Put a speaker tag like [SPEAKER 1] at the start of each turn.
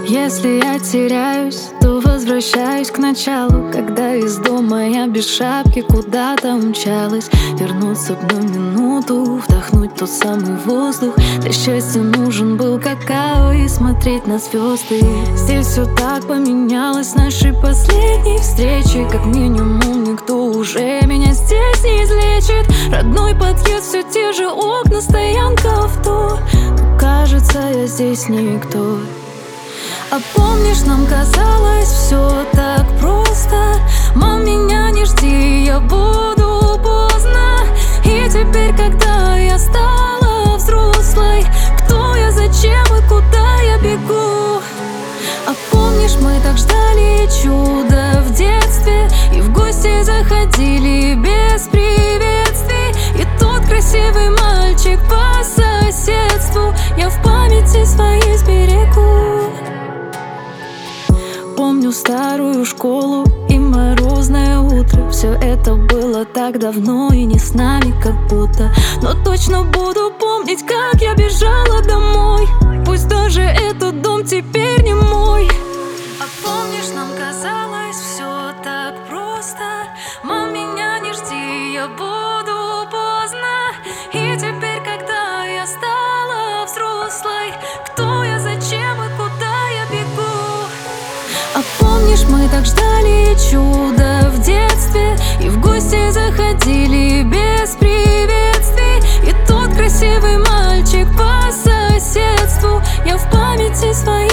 [SPEAKER 1] Если я теряюсь, то возвращаюсь к началу, когда из дома я без шапки куда-то умчалась. Вернуться в одну минуту, вдохнуть тот самый воздух. Для счастья нужен был какао и смотреть на звезды. Здесь все так поменялось с нашей последней встречи. Как минимум никто уже меня здесь не излечит. Родной подъезд, все те же окна, стоянка авто. Но кажется, я здесь никто. А помнишь, нам казалось все так просто. Мам, меня не жди, я буду поздно. И теперь, когда я стала взрослой, кто я, зачем и куда я бегу? А помнишь, мы так ждали чуда в детстве и в гости заходили без приветствий. И тот красивый мальчик по соседству я в памяти своей сберегу. Помню старую школу и морозное утро. Все это было так давно и не с нами как будто. Но точно буду помнить, как я бежала домой. Пусть даже этот дом теперь не мой. А помнишь, нам казалось все так просто. Мам, меня не жди, я буду поздно. И теперь, когда я стала взрослой, кто я, зачем и куда я бегу? А помнишь, мы так ждали чуда в детстве и в гости заходили без приветствий. И тот красивый мальчик по соседству я в памяти своей